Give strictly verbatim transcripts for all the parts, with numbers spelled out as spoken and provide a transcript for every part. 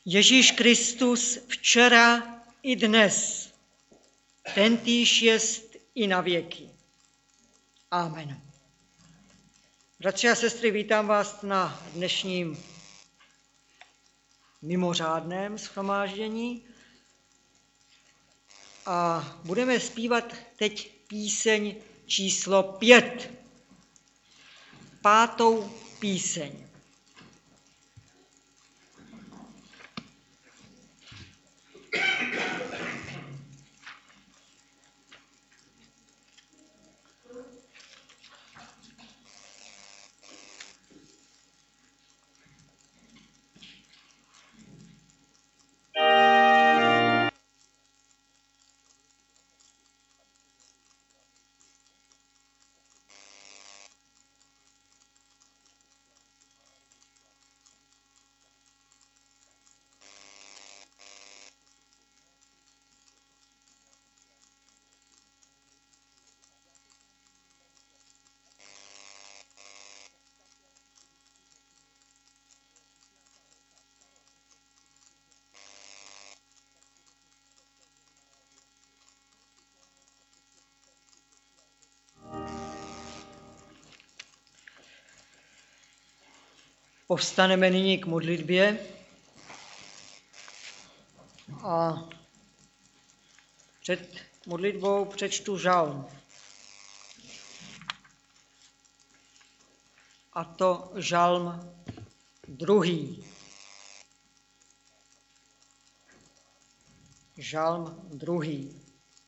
Ježíš Kristus včera i dnes, tentýž jest i na věky. Amen. Bratři a sestry, vítám vás na dnešním mimořádném shromáždění a budeme zpívat teď píseň číslo pět, pátou píseň. Povstaneme nyní k modlitbě a před modlitbou přečtu žalm. A to žalm druhý. Žalm druhý.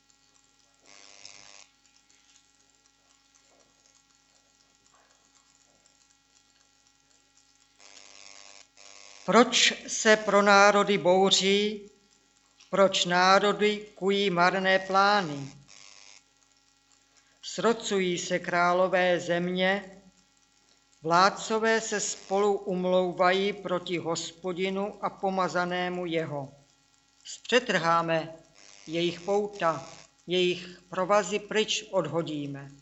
Proč se pro národy bouří, proč národy kují marné plány? Srocují se králové země, vládcové se spolu umlouvají proti Hospodinu a pomazanému jeho. Zpřetrháme jejich pouta, jejich provazy pryč odhodíme.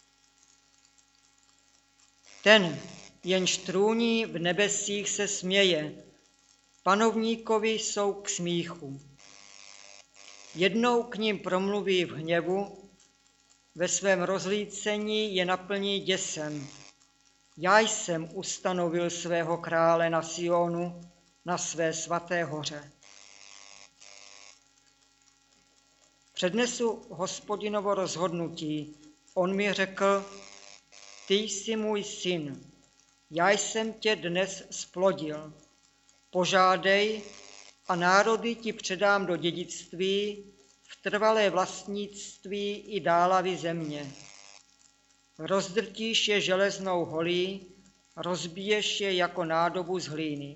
Ten, jenž trůní v nebesích, se směje, panovníkovi jsou k smíchu. Jednou k ním promluví v hněvu, ve svém rozlícení je naplní děsem. Já jsem ustanovil svého krále na Sionu, na své svaté hoře. Přednesu Hospodinovo rozhodnutí. On mi řekl, ty jsi můj syn, já jsem tě dnes splodil. Požádej a národy ti předám do dědictví, v trvalé vlastnictví i dálavy země. Rozdrtíš je železnou holí, rozbiješ je jako nádobu z hlíny.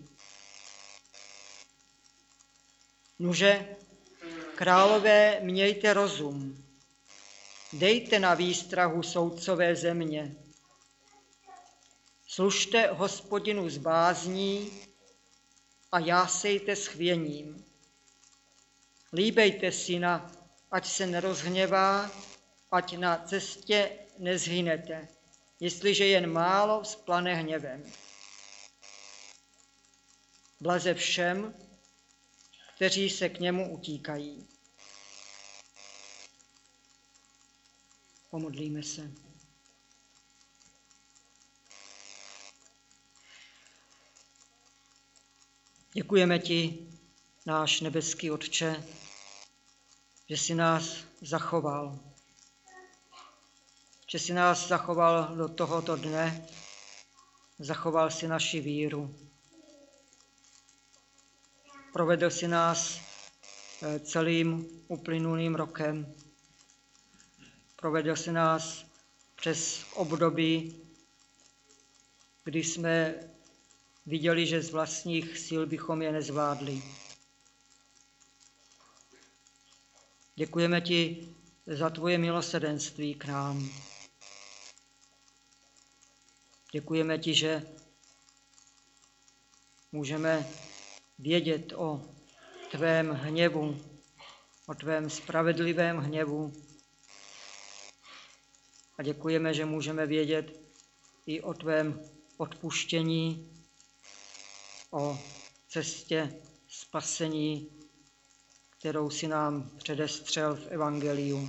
Nuže, králové, mějte rozum, dejte na výstrahu soudcové země. Služte Hospodinu s bázní a jásejte s chvěním. Líbejte syna, ať se nerozhněvá, ať na cestě nezhynete, jestliže jen málo vzplane hněvem. Blaze všem, kteří se k němu utíkají. Pomodlíme se. Děkujeme ti, náš nebeský Otče, že jsi nás zachoval. Že jsi nás zachoval do tohoto dne, zachoval si naši víru. Provedl si nás celým uplynulým rokem. Provedl si nás přes období, kdy jsme viděli, že z vlastních sil bychom je nezvládli. Děkujeme ti za tvoje milosrdenství k nám. Děkujeme ti, že můžeme vědět o tvém hněvu, o tvém spravedlivém hněvu. A děkujeme, že můžeme vědět i o tvém odpuštění, o cestě spasení, kterou si nám předestřel v evangeliu.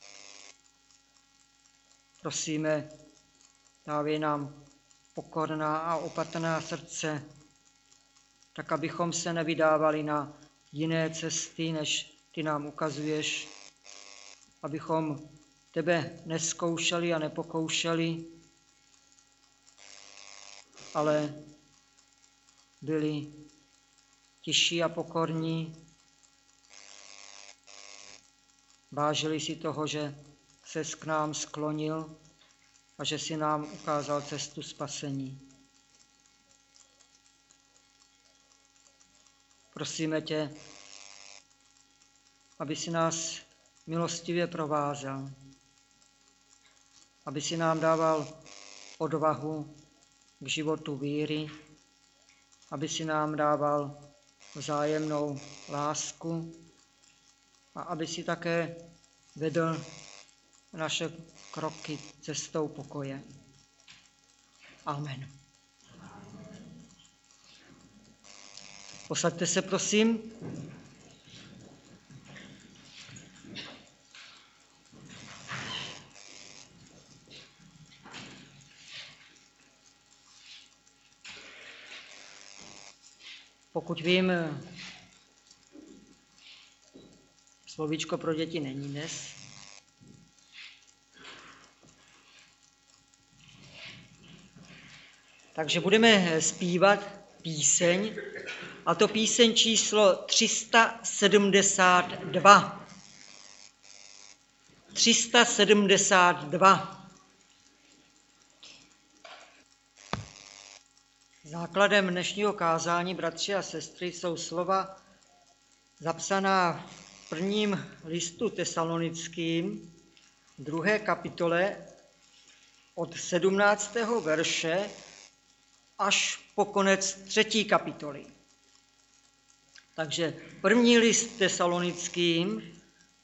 Prosíme, dávej nám pokorná a opatrná srdce, tak abychom se nevydávali na jiné cesty, než ty nám ukazuješ, abychom tebe nezkoušeli a nepokoušeli, ale byli tiší a pokorní, vážili si toho, že ses k nám sklonil a že si nám ukázal cestu spasení. Prosíme tě, aby si nás milostivě provázel, aby si nám dával odvahu k životu víry, aby si nám dával vzájemnou lásku a aby si také vedl naše kroky cestou pokoje. Amen. Posaďte se, prosím. Pokud vím, slovíčko pro děti není dnes. Takže budeme zpívat píseň, a to píseň číslo tři sta sedmdesát dva. tři sta sedmdesát dva. Základem dnešního kázání, bratři a sestry, jsou slova zapsaná v prvním listu tesalonickým, druhé kapitole, od sedmnáctého verše až po konec třetí kapitoly. Takže první list tesalonickým,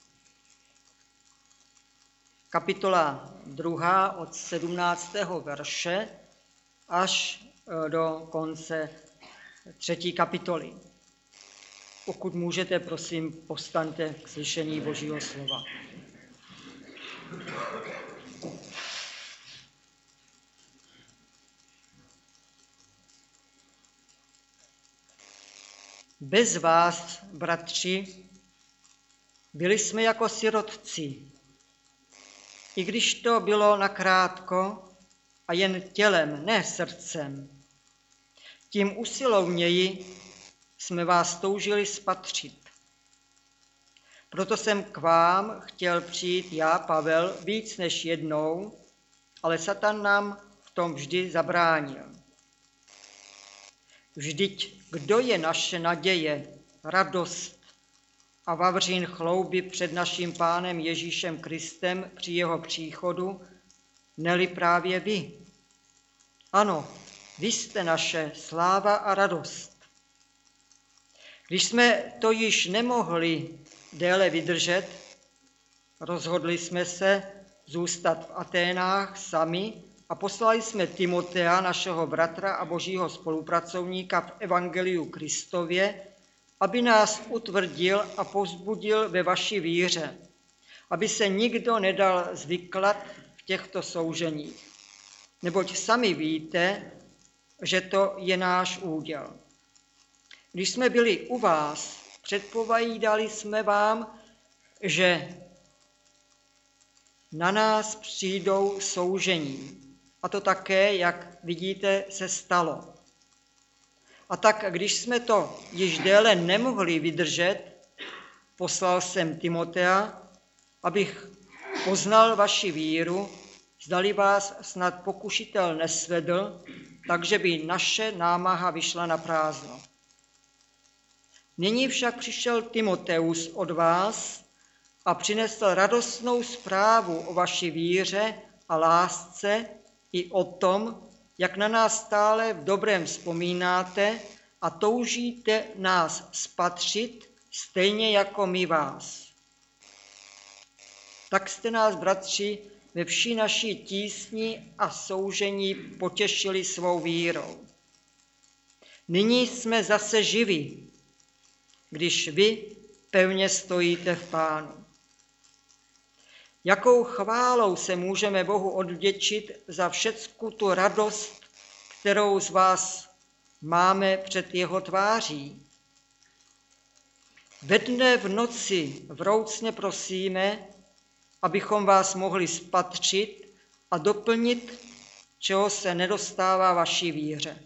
kapitola druhá od sedmnáctého verše až do konce třetí kapitoly. Pokud můžete, prosím, povstaňte k slyšení Božího slova. Bez vás, bratři, byli jsme jako sirotci. I když to bylo nakrátko a jen tělem, ne srdcem, tím usilovněji jsme vás toužili spatřit. Proto jsem k vám chtěl přijít já, Pavel, víc než jednou, ale Satan nám v tom vždy zabránil. Vždyť kdo je naše naděje, radost a vavřín chlouby před naším Pánem Ježíšem Kristem při jeho příchodu, neli právě vy? Ano, vy jste naše sláva a radost. Když jsme to již nemohli déle vydržet, rozhodli jsme se zůstat v Aténách sami a poslali jsme Timotea, našeho bratra a božího spolupracovníka v evangeliu Kristově, aby nás utvrdil a povzbudil ve vaší víře, aby se nikdo nedal zvyklat v těchto souženích. Neboť sami víte, že to je náš úděl. Když jsme byli u vás, předpovídali jsme vám, že na nás přijdou soužení. A to také, jak vidíte, se stalo. A tak, když jsme to již déle nemohli vydržet, poslal jsem Timotea, abych poznal vaši víru, zdali vás snad pokušitel nesvedl, takže by naše námaha vyšla na prázdno. Nyní však přišel Timoteus od vás a přinesl radostnou zprávu o vaší víře a lásce i o tom, jak na nás stále v dobrém vzpomínáte a toužíte nás spatřit, stejně jako my vás. Tak jste nás, bratři, ve vší naší tísni a soužení potěšili svou vírou. Nyní jsme zase živí, když vy pevně stojíte v Pánu. Jakou chválou se můžeme Bohu odvděčit za všecku tu radost, kterou z vás máme před jeho tváří. Ve dne v noci vroucně prosíme, abychom vás mohli spatřit a doplnit, čeho se nedostává vaší víře.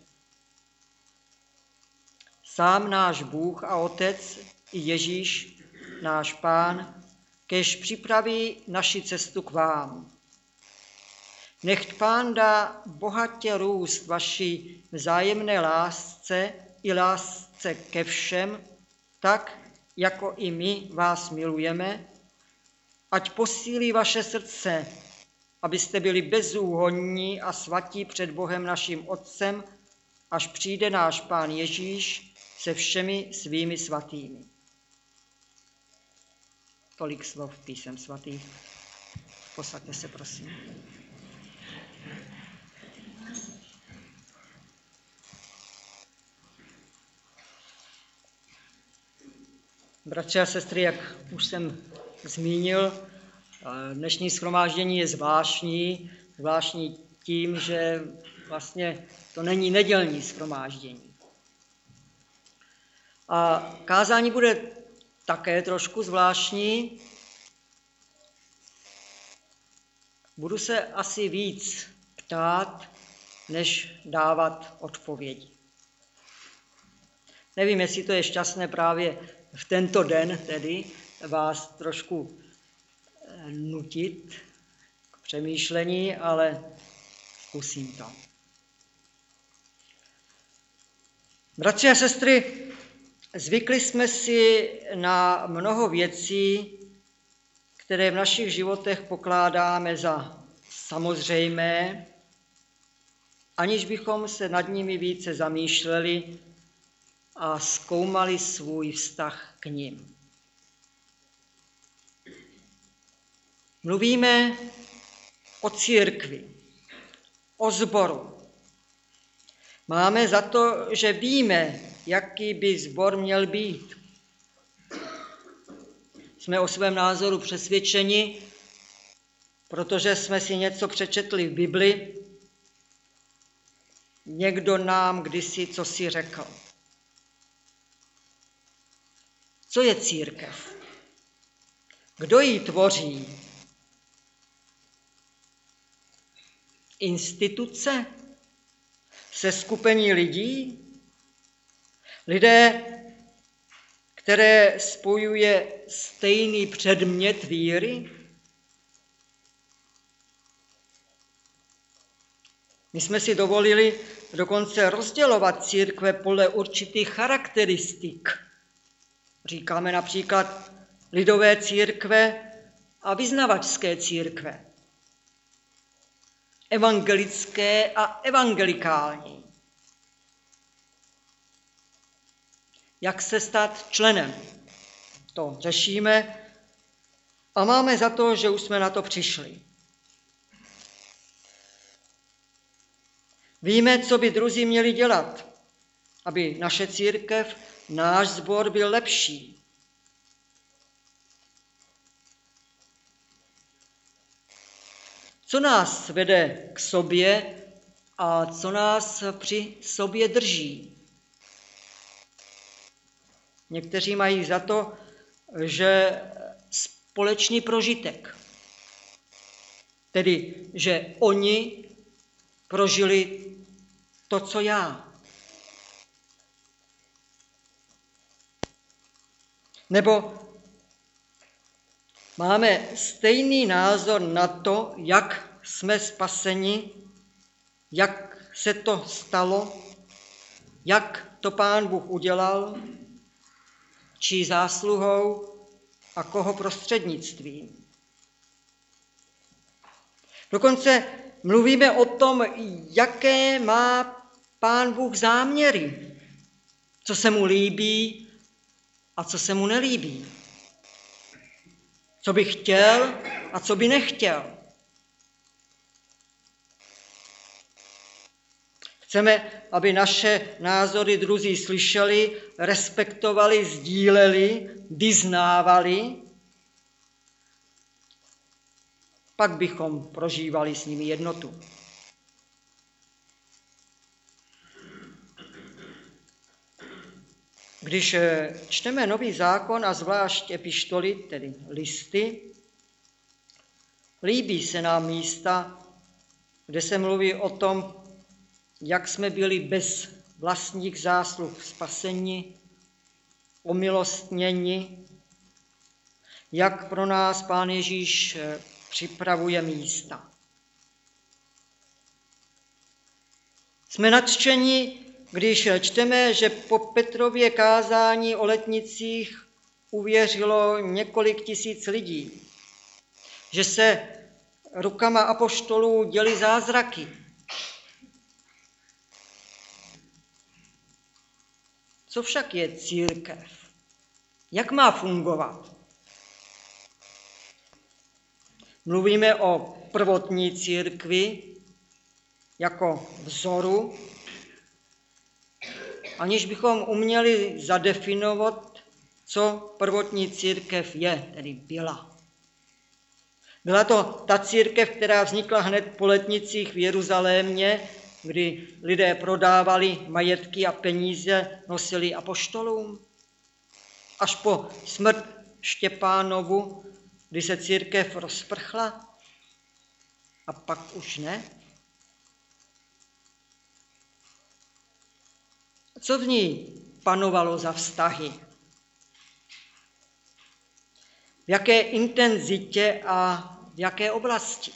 Sám náš Bůh a Otec i Ježíš, náš Pán, kéž připraví naši cestu k vám. Nechť Pán dá bohatě růst vaší vzájemné lásce i lásce ke všem, tak, jako i my vás milujeme, ať posílí vaše srdce, abyste byli bezúhonní a svatí před Bohem naším Otcem, až přijde náš Pán Ježíš se všemi svými svatými. Tolik slov písem svatých. Posaďte se, prosím. Bratři a sestry, jak už jsem zmínil, dnešní shromáždění je zvláštní, zvláštní tím, že vlastně to není nedělní shromáždění. A kázání bude také trošku zvláštní. Budu se asi víc ptát, než dávat odpovědi. Nevím, jestli to je šťastné právě v tento den, tedy vás trošku nutit k přemýšlení, ale zkusím to. Bratři a sestry, zvykli jsme si na mnoho věcí, které v našich životech pokládáme za samozřejmé, aniž bychom se nad nimi více zamýšleli a zkoumali svůj vztah k nim. Mluvíme o církvi, o sboru. Máme za to, že víme, jaký by sbor měl být. Jsme o svém názoru přesvědčeni, protože jsme si něco přečetli v Bibli. Někdo nám kdysi cosi řekl. Co je církev? Kdo ji tvoří? Instituce? Seskupení lidí? Lidé, které spojuje stejný předmět víry? My jsme si dovolili dokonce rozdělovat církve podle určitých charakteristik. Říkáme například lidové církve a vyznavačské církve. Evangelické a evangelikální. Jak se stát členem? To řešíme a máme za to, že už jsme na to přišli. Víme, co by druzí měli dělat, aby naše církev, náš sbor byl lepší. Co nás vede k sobě a co nás při sobě drží? Někteří mají za to, že společný prožitek, tedy že oni prožili to, co já. Nebo máme stejný názor na to, jak jsme spaseni, jak se to stalo, jak to Pán Bůh udělal, čí zásluhou a koho prostřednictvím. Dokonce mluvíme o tom, jaké má Pán Bůh záměry, co se mu líbí a co se mu nelíbí. Co by chtěl a co by nechtěl. V Chceme, aby naše názory druzí slyšeli, respektovali, sdíleli, vyznávali, pak bychom prožívali s nimi jednotu. Když čteme Nový zákon a zvlášť epištoly, tedy listy, líbí se nám místa, kde se mluví o tom, jak jsme byli bez vlastních zásluh spaseni, omilostněni, jak pro nás Pán Ježíš připravuje místa. Jsme nadšeni, když čteme, že po Petrově kázání o letnicích uvěřilo několik tisíc lidí, že se rukama apoštolů děly zázraky. Co však je církev? Jak má fungovat? Mluvíme o prvotní církvi jako vzoru, aniž bychom uměli zadefinovat, co prvotní církev je, tedy byla. Byla to ta církev, která vznikla hned po letnicích v Jeruzalémě, kdy lidé prodávali majetky a peníze, nosili apoštolům. Až po smrt Štěpánovu, kdy se církev rozprchla, a pak už ne. Co v ní panovalo za vztahy? V jaké intenzitě a v jaké oblasti?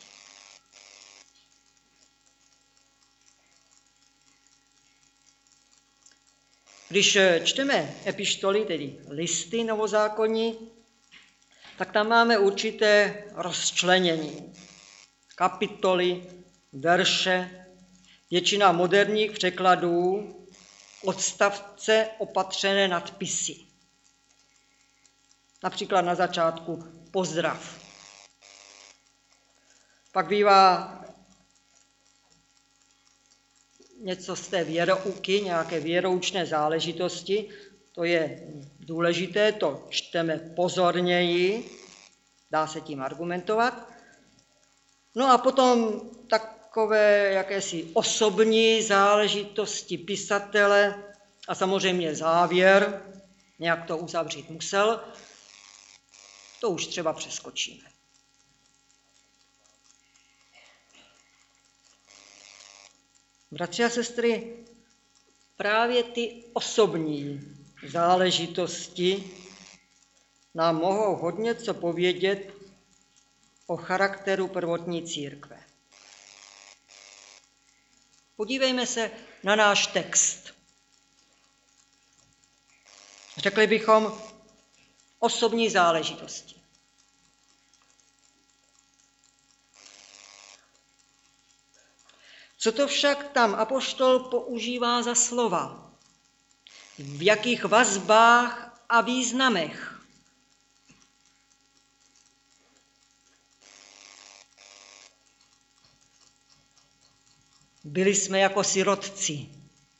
Když čteme epištoly, tedy listy novozákonní, tak tam máme určité rozčlenění. Kapitoly, verše, většina moderních překladů, odstavce opatřené nadpisy. Například na začátku pozdrav. Pak bývá něco z té věrouky, nějaké věroučné záležitosti, to je důležité, to čteme pozorněji, dá se tím argumentovat. No a potom takové jakési osobní záležitosti pisatele a samozřejmě závěr, nějak to uzavřít musel, to už třeba přeskočíme. Bratři a sestry, právě ty osobní záležitosti nám mohou hodně co povědět o charakteru prvotní církve. Podívejme se na náš text. Řekli bychom osobní záležitosti. Co to však tam apoštol používá za slova? V jakých vazbách a významech? Byli jsme jako sirotci.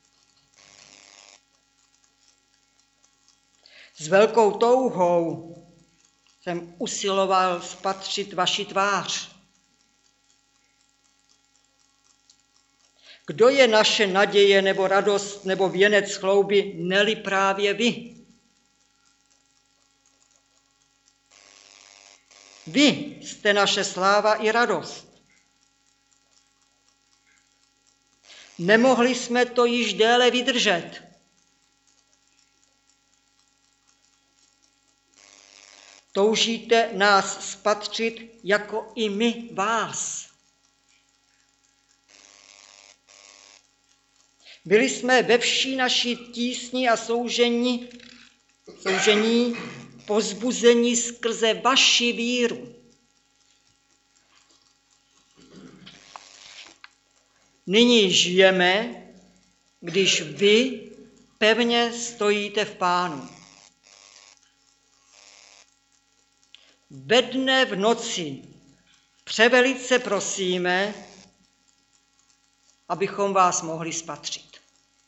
S velkou touhou jsem usiloval spatřit vaši tvář. Kdo je naše naděje nebo radost nebo věnec chlouby, neli právě vy? Vy jste naše sláva i radost. Nemohli jsme to již déle vydržet. Toužíte nás spatřit jako i my vás. Byli jsme ve vší naší tísni a soužení, soužení pozbuzení skrze vaši víru. Nyní žijeme, když vy pevně stojíte v Pánu. Ve dne v noci převelice prosíme, abychom vás mohli spatřit.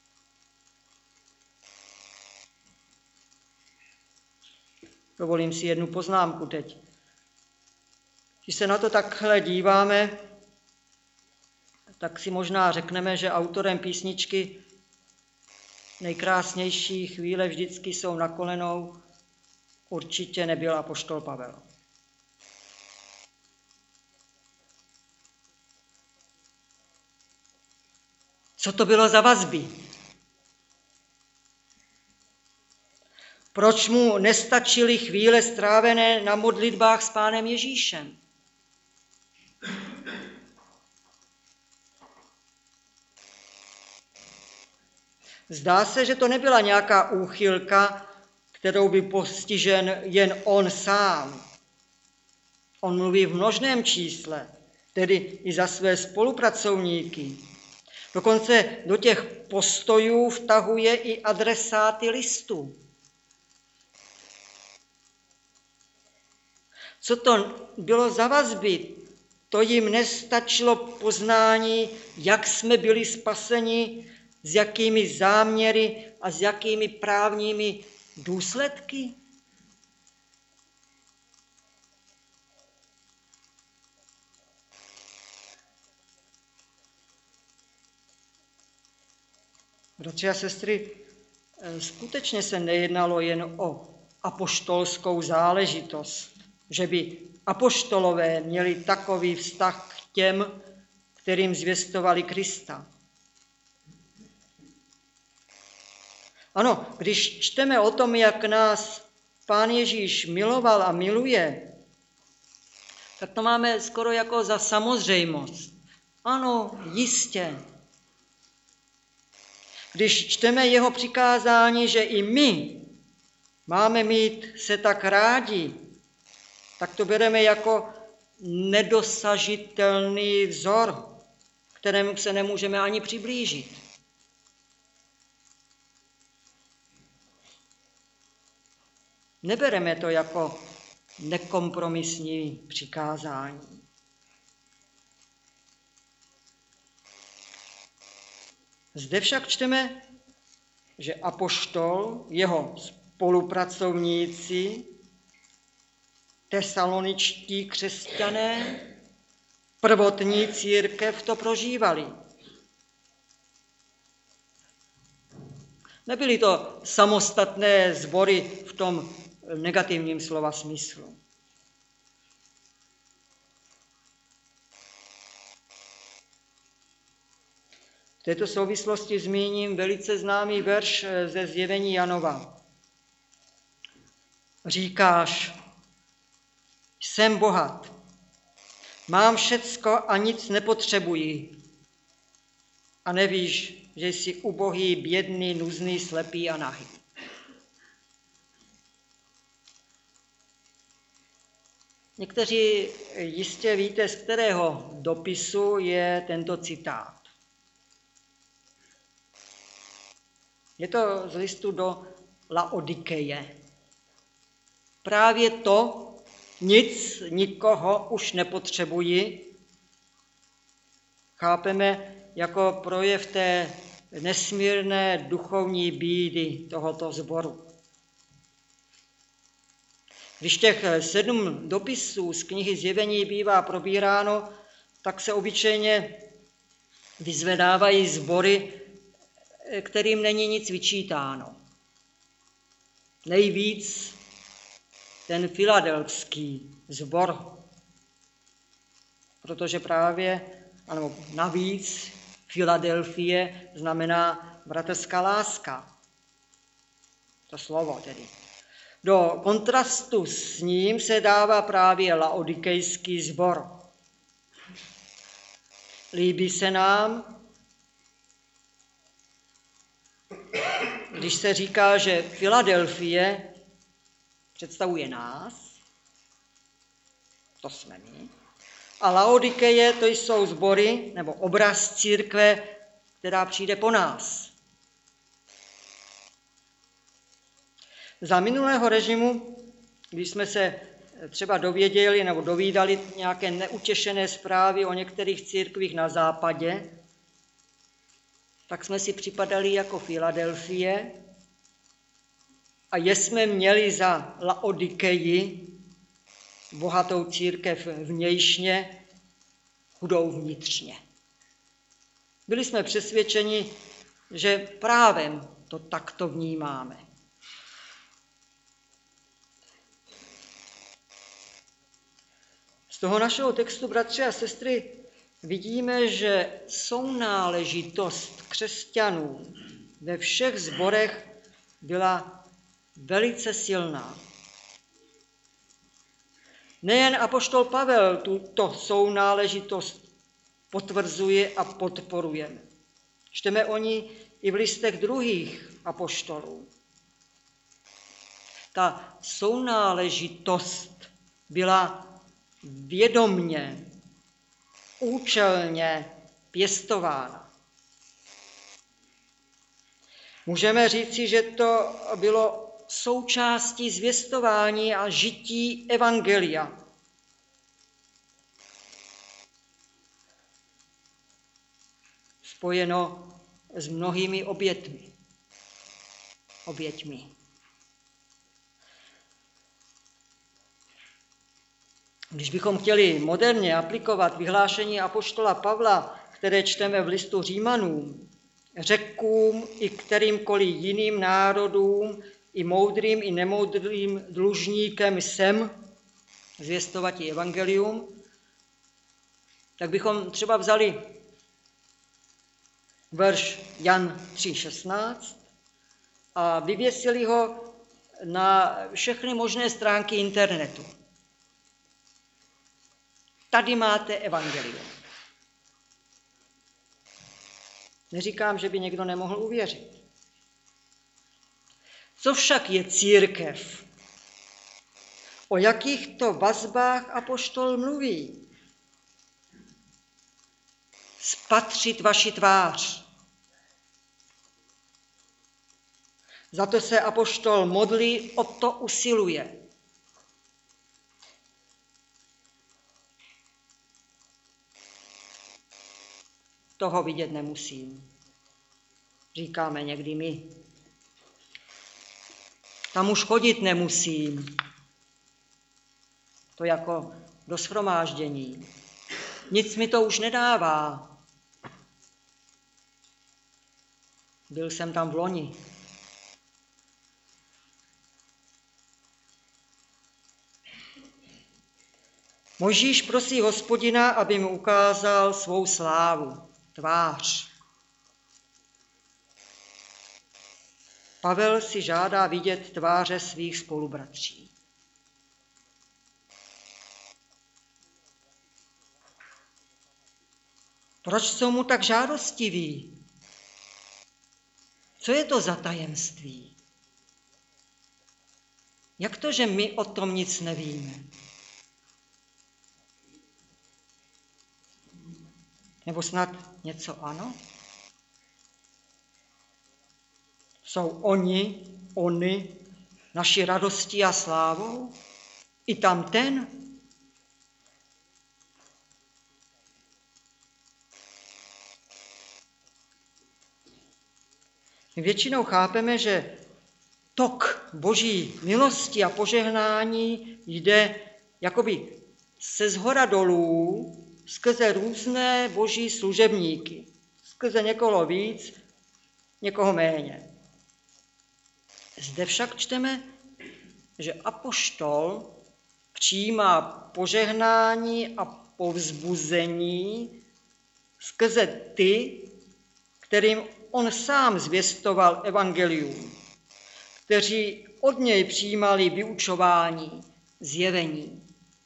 Dovolím si jednu poznámku teď. Když se na to takhle díváme, tak si možná řekneme, že autorem písničky Nejkrásnější chvíle vždycky jsou na kolenou určitě nebyl apoštol Pavel. Co to bylo za vazby? Proč mu nestačily chvíle strávené na modlitbách s Pánem Ježíšem? Zdá se, že to nebyla nějaká úchylka, kterou by postižen jen on sám. On mluví v množném čísle, tedy i za své spolupracovníky. Dokonce do těch postojů vtahuje i adresáty listu. Co to bylo za vazby? To jim nestačilo poznání, jak jsme byli spaseni, s jakými záměry a s jakými právními důsledky? Bratři a sestry, skutečně se nejednalo jen o apoštolskou záležitost, že by apoštolové měli takový vztah k těm, kterým zvěstovali Krista. Ano, když čteme o tom, jak nás Pán Ježíš miloval a miluje, tak to máme skoro jako za samozřejmost. Ano, jistě. Když čteme jeho přikázání, že i my máme mít se tak rádi, tak to bereme jako nedosažitelný vzor, kterému se nemůžeme ani přiblížit. Nebereme to jako nekompromisní přikázání. Zde však čteme, že apoštol, jeho spolupracovníci, tesaloničtí křesťané, prvotní církev to prožívali. Nebyly to samostatné sbory v tom negativním slova smyslu. V této souvislosti zmíním velice známý verš ze Zjevení Janova. Říkáš, jsem bohat, mám všecko a nic nepotřebuji. A nevíš, že jsi ubohý, bědný, nuzný, slepý a nahý. Někteří jistě víte, z kterého dopisu je tento citát. Je to z listu do Laodikeje. Právě to, nic, nikoho už nepotřebuji, chápeme jako projev té nesmírné duchovní bídy tohoto sboru. Když těch sedm dopisů z knihy Zjevení bývá probíráno, tak se obyčejně vyzvedávají sbory, kterým není nic vyčítáno. Nejvíc ten filadelfský sbor, protože právě, ano, navíc Filadelfie znamená bratrská láska. To slovo tedy. Do kontrastu s ním se dává právě laodikejský sbor. Líbí se nám, když se říká, že Filadelfie představuje nás, to jsme my, a Laodikeje to jsou sbory nebo obraz církve, která přijde po nás. Za minulého režimu, když jsme se třeba dověděli nebo dovídali nějaké neutěšené zprávy o některých církvích na západě, tak jsme si připadali jako Filadelfie a je jsme měli za Laodikeji, bohatou církev vnějšně, chudou vnitřně. Byli jsme přesvědčeni, že právem to takto vnímáme. Z toho našeho textu, bratři a sestry, vidíme, že sounáležitost křesťanů ve všech sborech byla velice silná. Nejen apoštol Pavel tuto sounáležitost potvrzuje a podporuje. Čteme o ní i v listech druhých apoštolů. Ta sounáležitost byla vědomně, účelně pěstována. Můžeme říci, že to bylo součástí zvěstování a žití evangelia. Spojeno s mnohými obětmi. Oběťmi. Když bychom chtěli moderně aplikovat vyhlášení apoštola Pavla, které čteme v listu Římanům, Řekům i kterýmkoliv jiným národům, i moudrým, i nemoudrým dlužníkem jsem, zvěstovat i evangelium, tak bychom třeba vzali verš Jan tři šestnáct a vyvěsili ho na všechny možné stránky internetu. Tady máte evangelium. Neříkám, že by někdo nemohl uvěřit. Co však je církev? O jakých to vazbách apoštol mluví? Spatřit vaši tvář. Za to se apoštol modlí, o to usiluje. Toho vidět nemusím, říkáme někdy my. Tam už chodit nemusím, to jako do shromáždění. Nic mi to už nedává. Byl jsem tam v loni. Mojžíš prosí Hospodina, aby mu ukázal svou slávu, tvář. Pavel si žádá vidět tváře svých spolubratří. Proč jsou mu tak žádostiví? Co je to za tajemství? Jak to, že my o tom nic nevíme? Nebo snad něco ano? Jsou oni, oni, naši radostí a slávou? I tam ten? My většinou chápeme, že tok Boží milosti a požehnání jde jakoby se zhora dolů skrze různé boží služebníky. Skrze někoho víc, někoho méně. Zde však čteme, že apoštol přijímá požehnání a povzbuzení skrze ty, kterým on sám zvěstoval evangelium, kteří od něj přijímali vyučování, zjevení.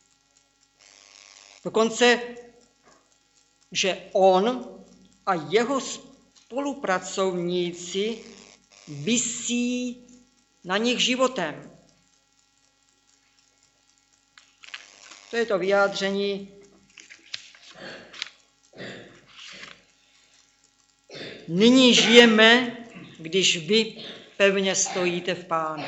Dokonce, že on a jeho spolupracovníci visí na nich životem. To je to vyjádření nyní žijeme, když vy pevně stojíte v Pánu.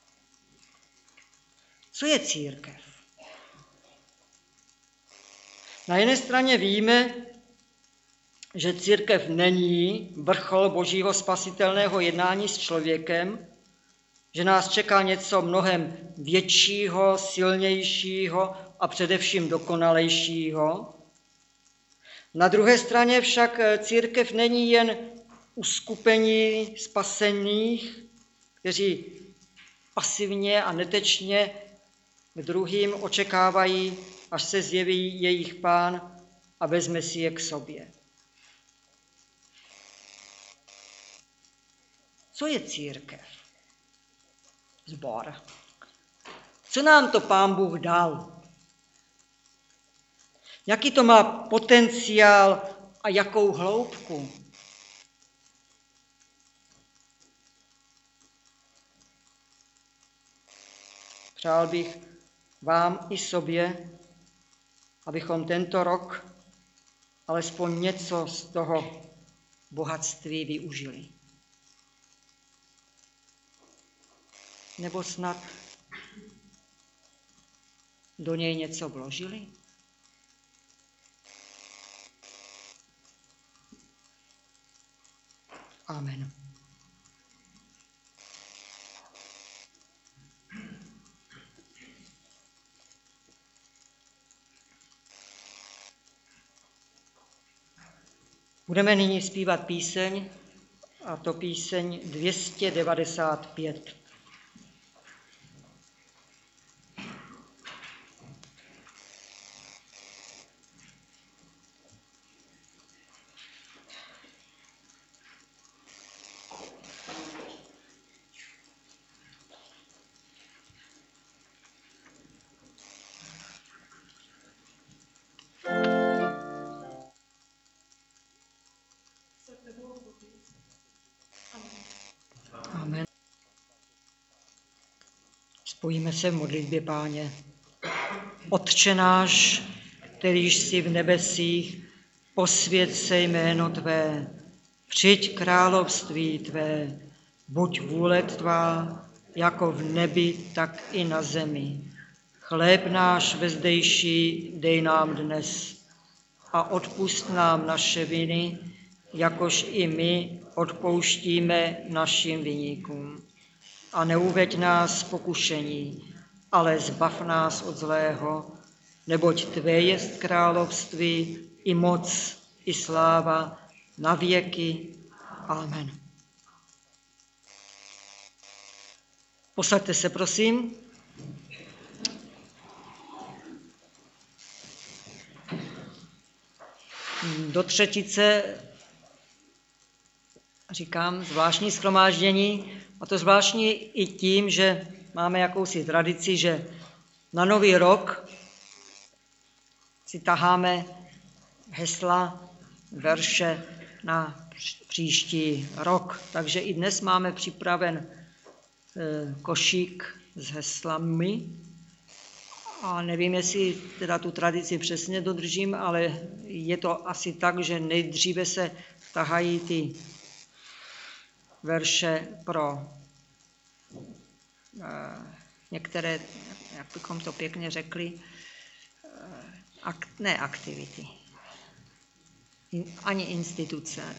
Co je církev? Na jedné straně víme, že církev není vrchol božího spasitelného jednání s člověkem, že nás čeká něco mnohem většího, silnějšího a především dokonalejšího. Na druhé straně však církev není jen uskupení spasených, kteří pasivně a netečně k druhým očekávají, až se zjeví jejich Pán a vezme si je k sobě. Co je církev? Sbor. Co nám to Pán Bůh dal? Jaký to má potenciál a jakou hloubku? Přál bych vám i sobě, abychom tento rok alespoň něco z toho bohatství využili. Nebo snad do něj něco vložili? Amen. Budeme nyní zpívat píseň, a to píseň dvě stě devadesát pět. Amen. Spojíme se v modlitbě, Páně. Otče náš, kterýž jsi v nebesích, posvěť se jméno Tvé, přijď království Tvé, buď vůle Tvá, jako v nebi, tak i na zemi. Chléb náš vezdejší dej nám dnes a odpusť nám naše viny, jakož i my odpouštíme našim viníkům. A neuveď nás pokušení, ale zbav nás od zlého, neboť Tvé jest království, i moc, i sláva, na věky. Amen. Posaďte se, prosím. Do třetice říkám zvláštní shromáždění, a to zvláštní i tím, že máme jakousi tradici, že na Nový rok si taháme hesla, verše na příští rok. Takže i dnes máme připraven košík s heslami. A nevím, jestli teda tu tradici přesně dodržím, ale je to asi tak, že nejdříve se tahají ty verše pro uh, některé, jak bychom to pěkně řekli, uh, ak, ne aktivity, In, ani instituce.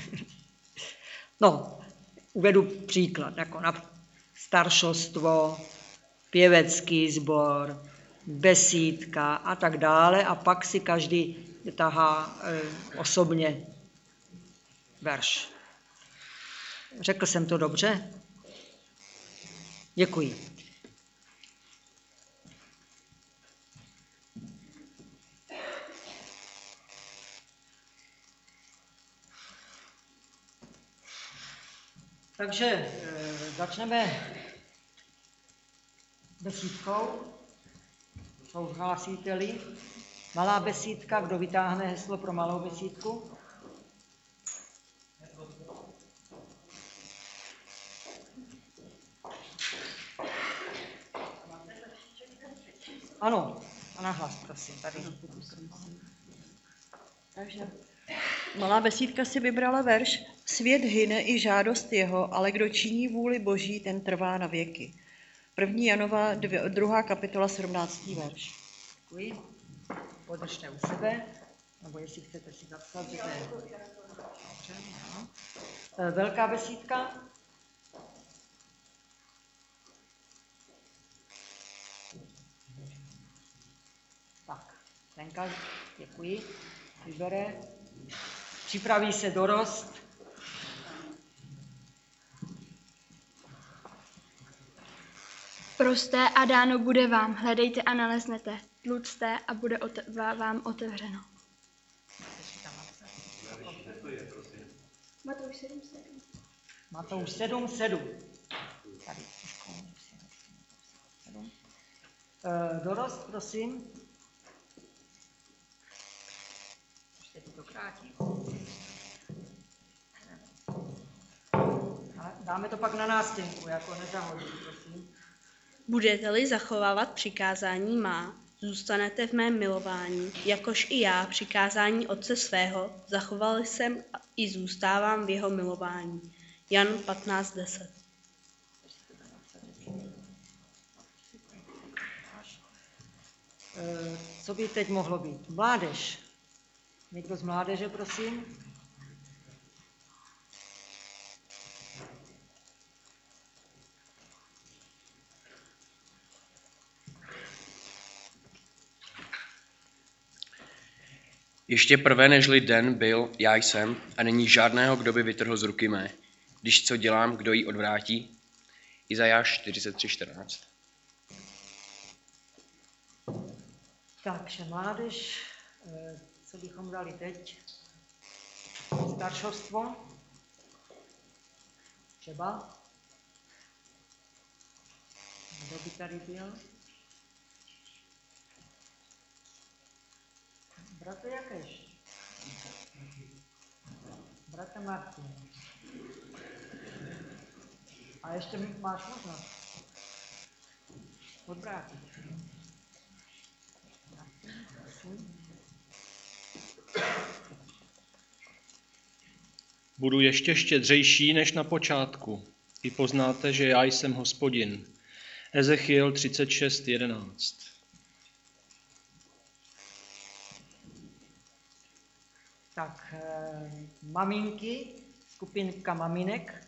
No, uvedu příklad, jako na staršostvo, pěvecký sbor, besídka a tak dále, a pak si každý tahá e, osobně verš. Řekl jsem to dobře? Děkuji. Takže e, začneme besídkou. Souhlasíte-li? Malá besídka, kdo vytáhne heslo pro malou besídku? Ano, a nahlas, prosím, tady. Takže malá besídka si vybrala verš: Svět hyne i žádost jeho, ale kdo činí vůli Boží, ten trvá na věky. První Janova, druhá kapitola, sedmnáctý verš. Děkuji. podržte u sebe, nebo jestli chcete si napsat, že to je dobře, no. Velká besídka. Tak, Lenka, děkuji, vybere. Připraví se dorost. Proste a dáno bude vám, hledejte a naleznete, tlučte a bude ote- vám otevřeno. Matouš sedm sedm. Matouš sedm sedm. Tady trošku sedm. E, dorost, prosím. Ještě to krátí. Dáme to pak na nástěnku, jako nezahodit, prosím. Budete-li zachovávat přikázání má, zůstanete v mém milování, jakož i já přikázání Otce svého zachoval jsem i zůstávám v jeho milování. Jan patnáct deset. Co by teď mohlo být? Mládež. Někdo z mládeže, prosím? Ještě prvé nežli den byl, já jsem, a není žádného, kdo by vytrhl z ruky mé. Když co dělám, kdo ji odvrátí? Izajáš čtyřicet tři čtrnáct. Takže mládež, co bychom dali teď? Staršovstvo? Třeba? Kdo by tady byl? Brate Jakeš? Brate Martin? A ještě máš možnost odvrátit. Budu ještě štědřejší než na počátku. I poznáte, že já jsem Hospodin. Ezechiel třicet šest jedenáct. Tak, eh, maminky, skupinka maminek.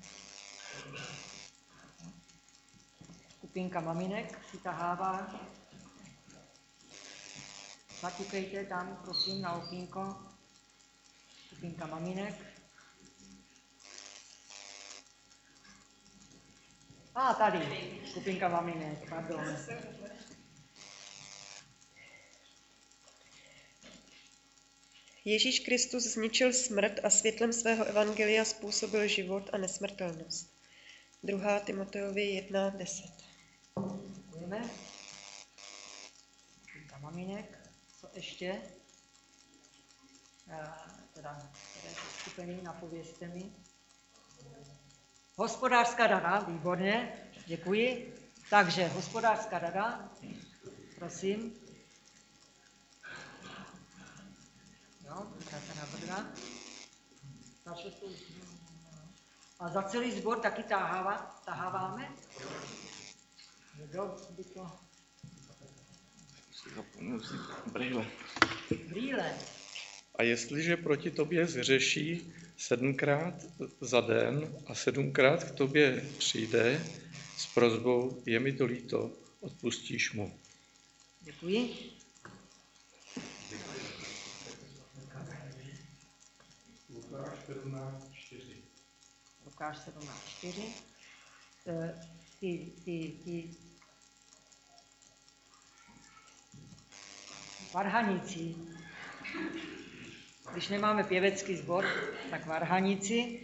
Skupinka maminek si tahává. Zatikejte tam, prosím, na okýnko. Skupinka maminek. A ah, tady, skupinka maminek, pardon. Ježíš Kristus zničil smrt a světlem svého evangelia způsobil život a nesmrtelnost. druhá Timoteovi jedna deset. Děkujeme. Skupinka maminek. Co ještě? Teda, které skupiny, napovězte mi. Hospodářská rada, výborně, děkuji. Takže hospodářská rada, prosím. Jo, bratra Brda. A za celý sbor taky tahává, taháváme? Kdo by to? Brýle. Brýle. A jestliže proti tobě zřeší sedmkrát za den a sedmkrát k tobě přijde s prosbou, je mi to líto, odpustíš mu. Děkuji. Lukáš sedmnáct čtyři. Lukáš sedmnáct čtyři. Ty, ty, ty varhaníci, když nemáme pěvecký sbor, tak varhaníci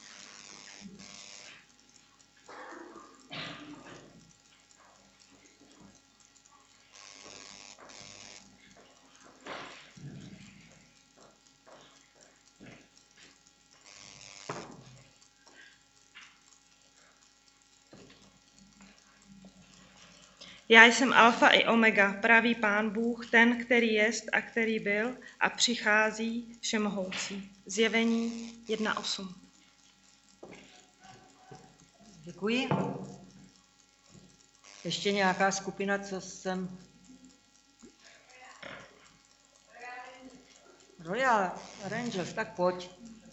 Já jsem alfa i omega, pravý Pán Bůh, ten, který jest a který byl a přichází všemohoucí. Zjevení jedna osm. Děkuji. Ještě nějaká skupina, co jsem... Royal Rangers, tak pojď.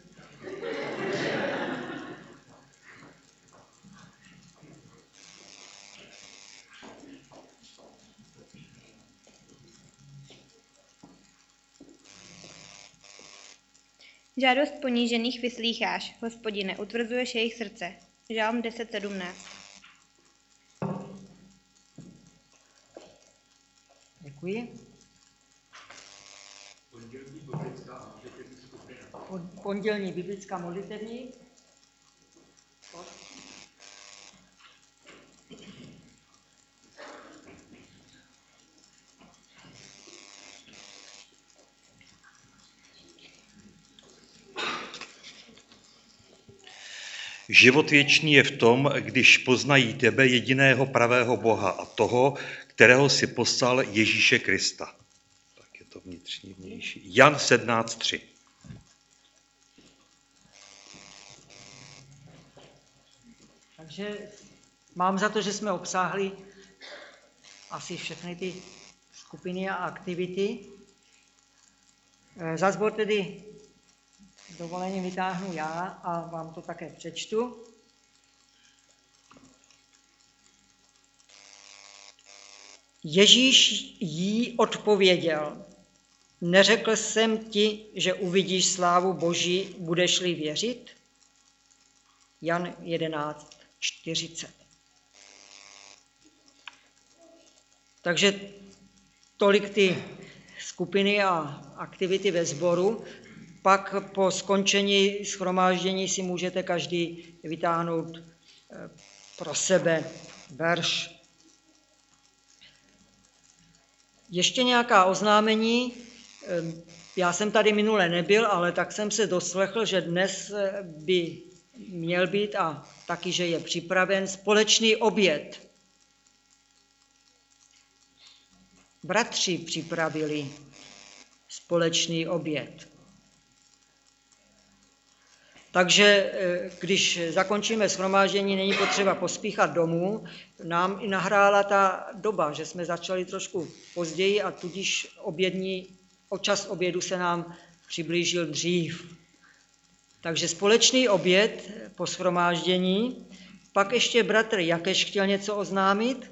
Žádost ponížených vyslýcháš, Hospodine, utvrzuješ jejich srdce. Žálm deset sedmnáct. Děkuji. Pondělní biblická modlitevní. Život věčný je v tom, když poznají tebe, jediného pravého Boha a toho, kterého si poslal Ježíše Krista. Tak je to vnitřní, vnější. Jan sedmnáct tři. Takže mám za to, že jsme obsáhli asi všechny ty skupiny a aktivity. Za sbor tedy dovolením vytáhnu já a vám to také přečtu. Ježíš jí odpověděl, neřekl jsem ti, že uvidíš slávu Boží, budeš-li věřit? Jan jedenáct čtyřicet. Takže tolik ty skupiny a aktivity ve sboru. Pak po skončení shromáždění si můžete každý vytáhnout pro sebe verš. Ještě nějaká oznámení. Já jsem tady minule nebyl, ale tak jsem se doslechl, že dnes by měl být a taky, že je připraven společný oběd. Bratři připravili společný oběd. Takže když zakončíme shromáždění, není potřeba pospíchat domů. Nám i nahrála ta doba, že jsme začali trošku později a tudíž obědní, o čas obědu se nám přiblížil dřív. Takže společný oběd po shromáždění. Pak ještě bratr Jakeš chtěl něco oznámit.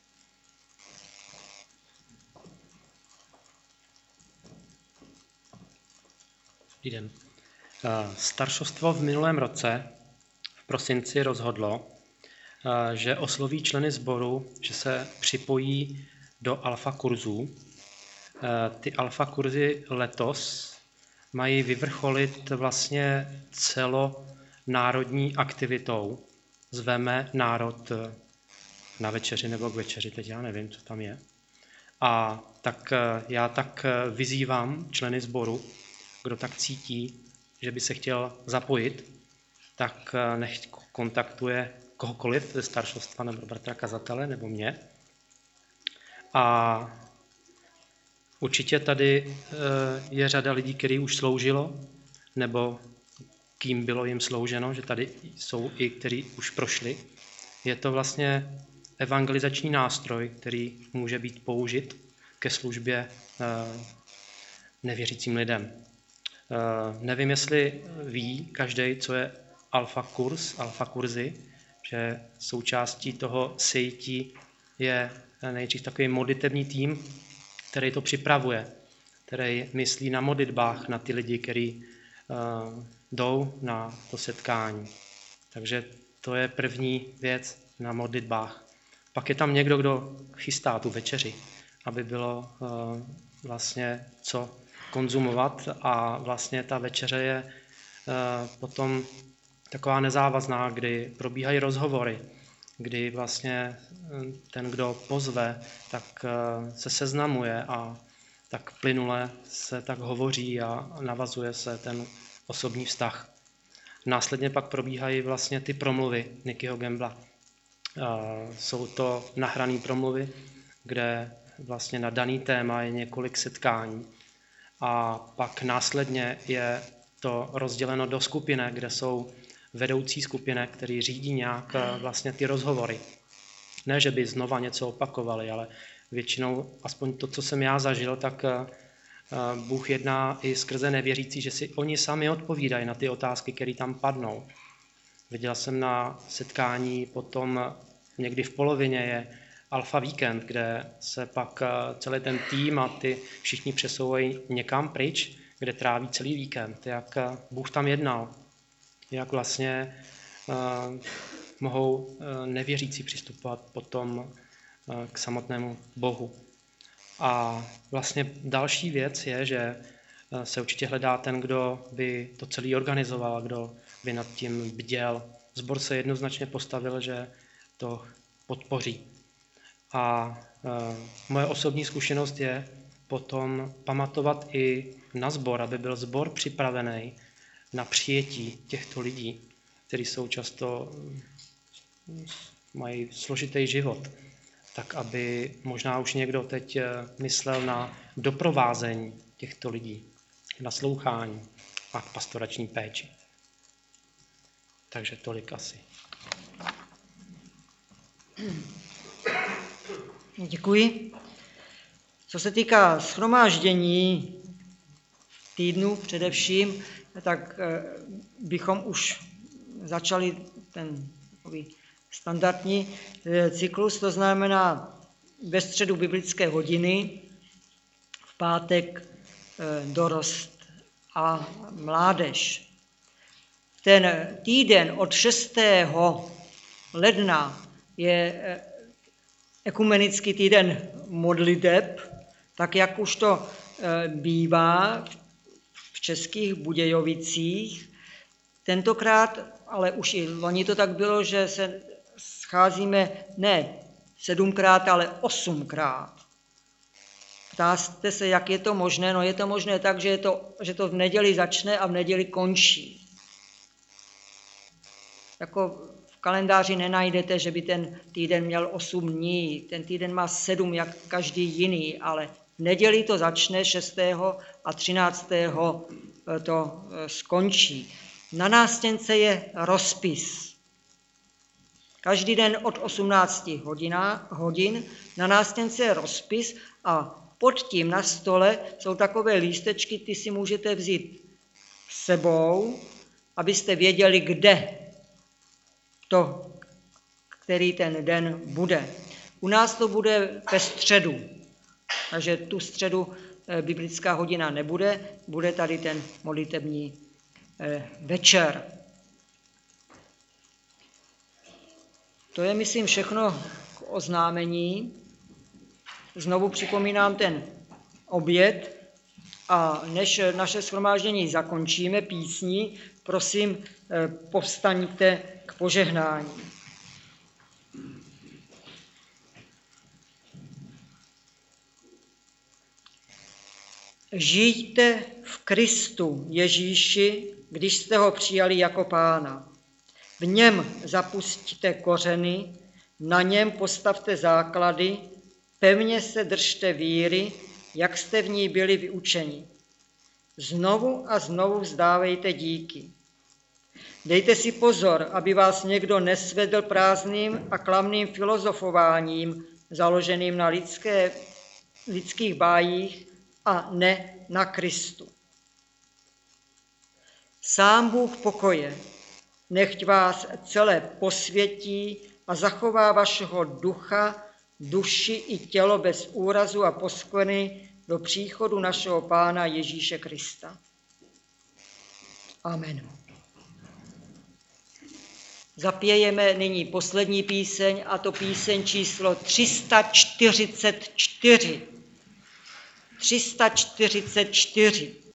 Dobrý den. Staršostvo v minulém roce v prosinci rozhodlo, že osloví členy sboru, že se připojí do alfa kurzů. Ty alfa kurzy letos mají vyvrcholit vlastně celonárodní aktivitou. Zveme národ na večeři nebo k večeři, teď já nevím, co tam je. A tak já tak vyzývám členy sboru, kdo tak cítí, že by se chtěl zapojit, tak nechť kontaktuje kohokoliv ze staršostva nebo bratra kazatele nebo mě. A určitě tady je řada lidí, kteří už sloužilo, nebo kým bylo jim slouženo, že tady jsou i, kteří už prošli. Je to vlastně evangelizační nástroj, který může být použit ke službě nevěřícím lidem. Nevím, jestli ví každý, co je alfa kurz, alfa kurzy, že součástí toho sejtí je nejdřív takový modlitevní tým, který to připravuje, který myslí na modlitbách na ty lidi, kteří uh, jdou na to setkání. Takže to je první věc na modlitbách. Pak je tam někdo, kdo chystá tu večeři, aby bylo uh, vlastně co konzumovat a vlastně ta večeře je uh, potom taková nezávazná, kdy probíhají rozhovory, kdy vlastně ten, kdo pozve, tak se seznamuje a tak plynule se tak hovoří a navazuje se ten osobní vztah. Následně pak probíhají vlastně ty promluvy Nickyho Gambla. Jsou to nahrané promluvy, kde vlastně na daný téma je několik setkání a pak následně je to rozděleno do skupinek, kde jsou vedoucí skupinek, který řídí nějak vlastně ty rozhovory. Ne, že by znova něco opakovali, ale většinou, aspoň to, co jsem já zažil, tak Bůh jedná i skrze nevěřící, že si oni sami odpovídají na ty otázky, které tam padnou. Viděl jsem na setkání potom někdy v polovině je Alfa Víkend, kde se pak celý ten tým a ty všichni přesouvají někam pryč, kde tráví celý víkend, jak Bůh tam jednal, jak vlastně uh, mohou uh, nevěřící přistupovat potom uh, k samotnému Bohu. A vlastně další věc je, že uh, se určitě hledá ten, kdo by to celý organizoval, kdo by nad tím bděl. Sbor se jednoznačně postavil, že to podpoří. A uh, moje osobní zkušenost je potom pamatovat i na sbor, aby byl sbor připravený na přijetí těchto lidí, kteří jsou často, mají složitý život, tak aby možná už někdo teď myslel na doprovázení těchto lidí, naslouchání a k pastorační péči. Takže tolik asi. Děkuji. Co se týká shromáždění týdnu především, tak bychom už začali ten takový standardní cyklus, to znamená ve středu biblické hodiny, v pátek dorost a mládež. Ten týden od šestého ledna je ekumenický týden modliteb, tak jak už to bývá v Českých Budějovicích. Tentokrát, ale už i loni to tak bylo, že se scházíme ne sedmkrát, ale osmkrát. Ptáte se, jak je to možné? No je to možné tak, že, je to, že to v neděli začne a v neděli končí. Jako v kalendáři nenajdete, že by ten týden měl osm dní. Ten týden má sedm, jak každý jiný, ale v neděli to začne šestého a třináctého to skončí. Na nástěnce je rozpis. Každý den od osmnácti hodin na nástěnce je rozpis a pod tím na stole jsou takové lístečky, ty si můžete vzít s sebou, abyste věděli, kde to, který ten den bude. U nás to bude ve středu, takže tu středu biblická hodina nebude, bude tady ten modlitební večer. To je, myslím, všechno k oznámení. Znovu připomínám ten oběd a než naše shromáždění zakončíme písní, prosím, povstaňte k požehnání. Žijte v Kristu Ježíši, když jste ho přijali jako Pána. V něm zapustíte kořeny, na něm postavte základy, pevně se držte víry, jak jste v ní byli vyučeni. Znovu a znovu vzdávejte díky. Dejte si pozor, aby vás někdo nesvedl prázdným a klamným filozofováním, založeným na lidské, lidských bájích a ne na Kristu. Sám Bůh pokoje, nechť vás celé posvětí a zachová vašeho ducha, duši i tělo bez úrazu a poskvrny do příchodu našeho Pána Ježíše Krista. Amen. Zapějeme nyní poslední píseň, a to píseň číslo tři sta čtyřicet čtyři. tři sta čtyřicet čtyři.